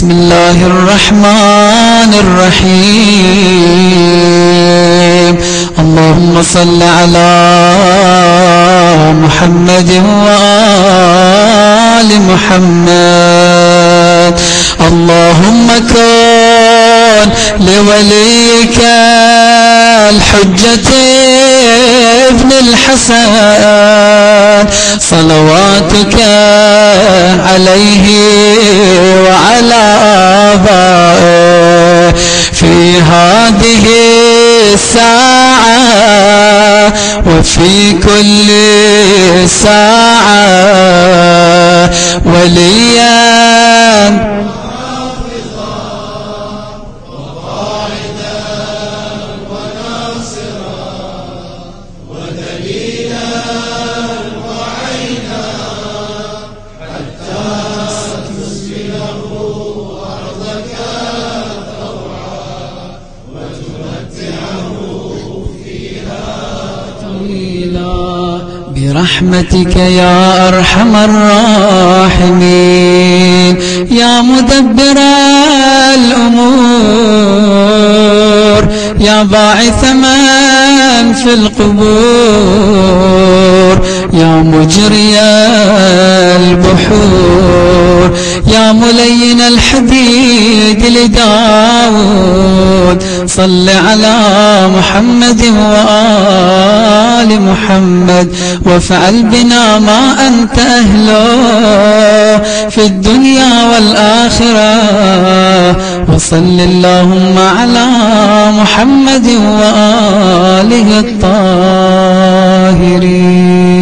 بسم الله الرحمن الرحيم. اللهم صل على محمد وآل محمد. اللهم كن لوليك الحجة ابن الحسن صلواتك عليه وعلى آبائه في هذه الساعة وفي كل ساعة وليا برحمتك يا أرحم الراحمين يا مدبر الأمور يا باعث من في القبور يا مجري البحور يا ملين الحديد لداود صل على محمد وآل محمد وافعل بنا ما أنت أهله في الدنيا والآخرة وصل اللهم على محمد وآله الطاهرين.